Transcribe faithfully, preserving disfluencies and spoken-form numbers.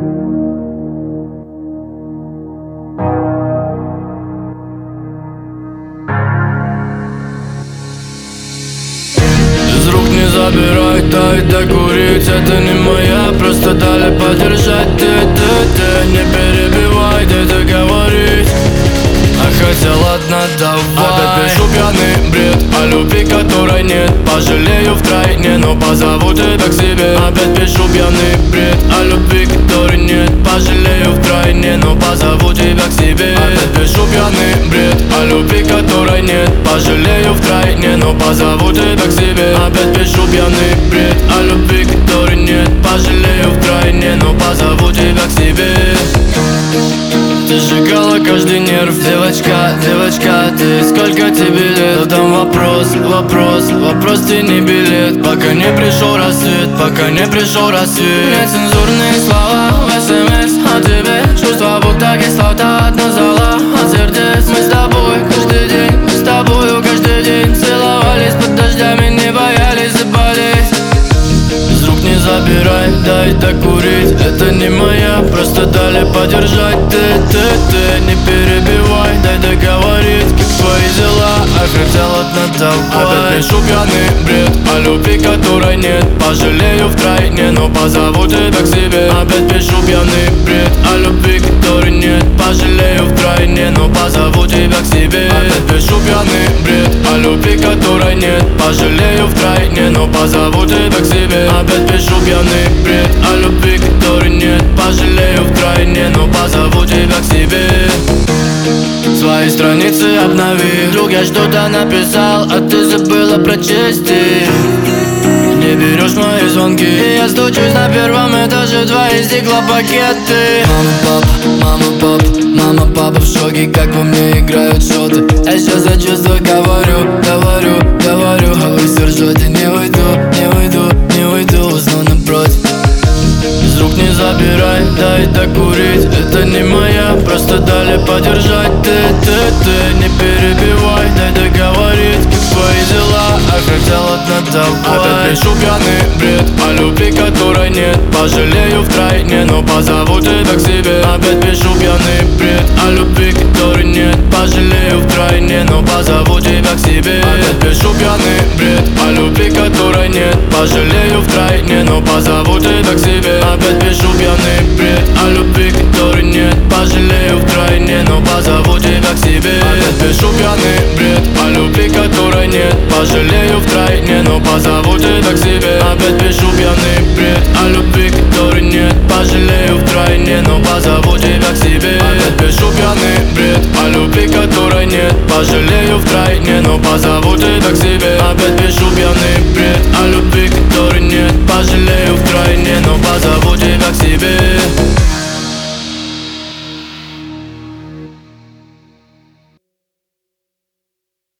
Из рук не забирай, дай докурить. Это не моя, просто дали подержать. Ты, ты, ты, не перебивай, дай договорить. А хотя ладно, давай. Опять пишу пьяный бред о любви, которой нет. Пожалею втройне, но позову тебя к себе. Опять пишу пьяный бред о любви, которой нет. Пожалею втройне, но позову тебя к себе. Опять пишу пьяный бред о любви, которой нет. Пожалею втройне, но позову тебя к себе. Опять пишу пьяный бред о любви, которой нет. Пожалею втройне, но позову тебя к себе. Ты сжигала каждый нерв, девочка, девочка, ты. Сколько тебе лет? Задам вопрос, вопрос, вопрос, ты не билет. Пока не пришел рассвет, пока не пришел рассвет. Нецензурные слова в смс о тебе. Чувства будто кислота от назала, от сердец. Мы с тобой каждый день, мы с тобою каждый день целовались под дождями, не боялись заболеть. Из рук не забирай, дай докурить. Это не моя, просто дали подержать. Ты, ты, ты, не перебивай, дай договорить. Как твои дела, а хотя ладно, давай. Опять пишу пьяный бред о любви, которой нет. Пожалею втройне, но позову тебя к себе. Опять пишу пьяный бред о любви, которой нет. Пожалею втройне, но позову тебя к себе. Опять пишу пьяный бред о любви, которой нет. Пожалею втройне, но позову тебя к себе. Опять пишу пьяный бред о любви, которой нет. Пожалею втройне, но позову тебя к себе. Свои страницы обнови. Вдруг я что-то написал, а ты забыла прочесть. Не берешь мои звонки, и я стучусь на первом этаже твои стеклопакеты. Мама, папа, мама, папа, мама, папа в шоке, как во мне играют шоты. Я сейчас за чувства говорю, говорю, говорю, а вы все ржете. Не уйду, не уйду, не уйду, усну напротив. Из рук не забирай, дай докурить. Это не моя, просто дали подержать. Ты, ты, ты, не перебивай, дай договорить. Как твои дела, а хотя ладно, давай. Опять пишу пьяный бред о любви, которой нет. Пожалею втройне, но позову тебя к себе. Опять пишу пьяный бред о любви, которой нет. Пожалею втройне, но позову тебя к себе. Опять пишу пьяный бред о любви, которой нет. Пожалею втройне, но позову тебя к себе. Опять пишу пьяный бред о любви, которой нет. Пожалею втройне, но позову тебя к себе. Опять пишу пьяный бред о любви, которой нет. Пожалею втройне, но позову тебя к себе. Опять пишу пьяный бред о любви, которой нет. Пожалею втройне, но позову тебя к себе. Опять пишу пьяный бред о любви, которой нет. Пожалею втройне, но позову тебя к себе. Опять пишу пьяный бред